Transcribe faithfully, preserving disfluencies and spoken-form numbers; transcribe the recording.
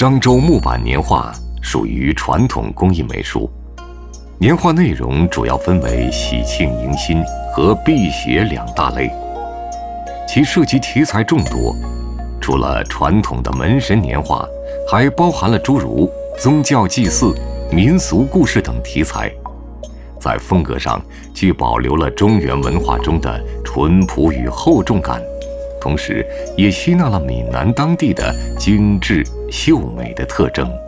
漳州木板年画属于传统工艺美术，年画内容主要分为喜庆迎新和辟邪两大类，其涉及题材众多。除了传统的门神年画，还包含了诸如宗教祭祀、民俗故事等题材，在风格上既保留了中原文化中的淳朴与厚重感，同时也吸纳了闽南当地的精致秀美的特征。